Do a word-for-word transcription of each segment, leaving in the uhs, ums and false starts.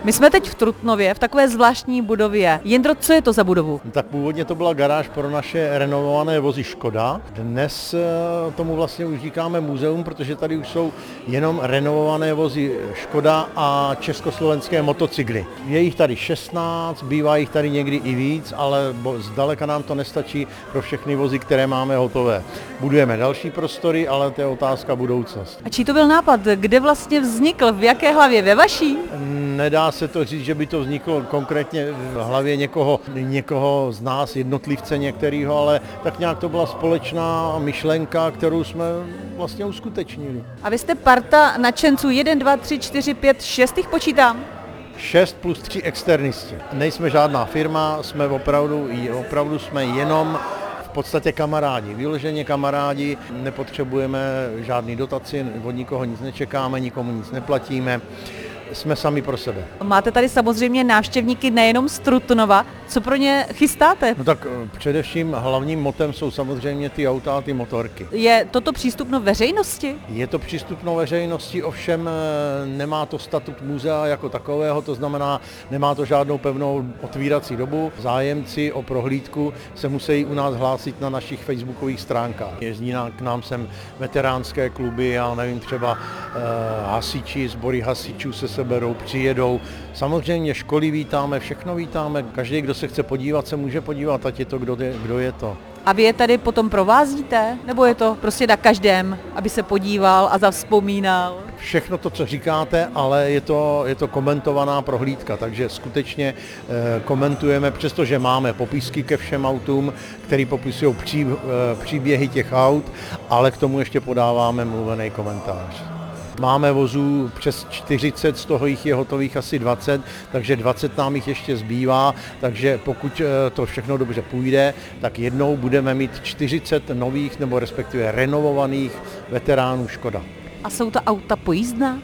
My jsme teď v Trutnově, v takové zvláštní budově. Jindro, co je to za budovu? Tak původně to byla garáž pro naše renovované vozy Škoda. Dnes tomu vlastně už říkáme muzeum, protože tady už jsou jenom renovované vozy Škoda a československé motocykly. Je jich tady šestnáct, bývá jich tady někdy i víc, ale zdaleka nám to nestačí pro všechny vozy, které máme hotové. Budujeme další prostory, ale to je otázka budoucnost. A čí to byl nápad? Kde vlastně vznikl? V jaké hlavě? Ve vaší? Nedá se to říct, že by to vzniklo konkrétně v hlavě někoho, někoho z nás, jednotlivce některého, ale tak nějak to byla společná myšlenka, kterou jsme vlastně uskutečnili. A vy jste parta nadšenců jedna, dva, tři, čtyři, pět, šest jich počítám? Šest plus tři externisti. Nejsme žádná firma, jsme opravdu, opravdu jsme jenom v podstatě kamarádi, vyloženě kamarádi, nepotřebujeme žádný dotaci, od nikoho nic nečekáme, nikomu nic neplatíme. Jsme sami pro sebe. Máte tady samozřejmě návštěvníky nejenom z Trutnova. Co pro ně chystáte? No tak především hlavním motem jsou samozřejmě ty auta a ty motorky. Je toto přístupno veřejnosti? Je to přístupno veřejnosti, ovšem nemá to statut muzea jako takového, to znamená, nemá to žádnou pevnou otvírací dobu. Zájemci o prohlídku se musí u nás hlásit na našich facebookových stránkách. Jezdí k nám sem veteránské kluby, já nevím, třeba eh, hasiči, sbory hasičů se seberou, přijedou. Samozřejmě školy vítáme, všechno vítáme. Každý, kdo se chce podívat, se může podívat, ať je to, kdo je, kdo je to. A vy je tady potom provázíte? Nebo je to prostě na každém, aby se podíval a zavzpomínal? Všechno to, co říkáte, ale je to, je to komentovaná prohlídka, takže skutečně eh, komentujeme, přestože máme popisky ke všem autům, které popisují pří, eh, příběhy těch aut, ale k tomu ještě podáváme mluvený komentář. Máme vozů přes čtyřicet, z toho jich je hotových asi dvacet, takže dvacet nám jich ještě zbývá, takže pokud to všechno dobře půjde, tak jednou budeme mít čtyřicet nových nebo respektive renovovaných veteránů Škoda. A jsou to auta pojízdná?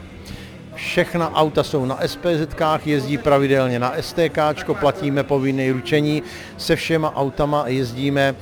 Všechna auta jsou na SPZkách, jezdí pravidelně na STKčko, platíme povinné ručení, se všema autama jezdíme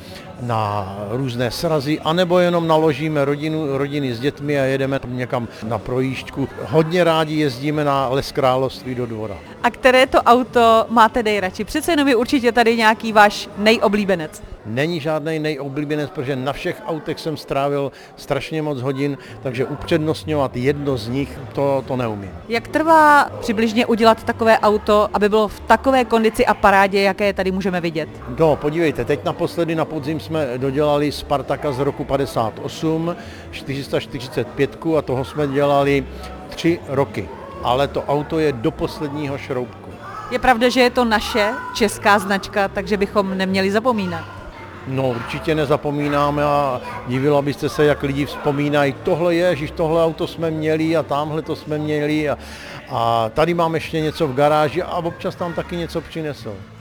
na různé srazy, anebo jenom naložíme rodinu, rodiny s dětmi a jedeme někam na projížďku. Hodně rádi jezdíme na Les Království do Dvora. A které to auto máte nejradši? Přece jenom je určitě tady nějaký váš nejoblíbenec. Není žádný nejoblíbenec, protože na všech autech jsem strávil strašně moc hodin, takže upřednostňovat jedno z nich, to, to neumím. Jak trvá přibližně udělat takové auto, aby bylo v takové kondici a parádě, jaké je tady můžeme vidět? No, podívejte, teď naposledy na podzim jsme dodělali Spartaka z roku padesát osm, čtyři sta čtyřicet pět a toho jsme dělali tři roky, ale to auto je do posledního šroubku. Je pravda, že je to naše česká značka, takže bychom neměli zapomínat. No, určitě nezapomínáme a divila byste se, jak lidi vzpomínají, tohle je, že tohle auto jsme měli a tamhle to jsme měli a, a tady mám ještě něco v garáži a občas tam taky něco přinesou.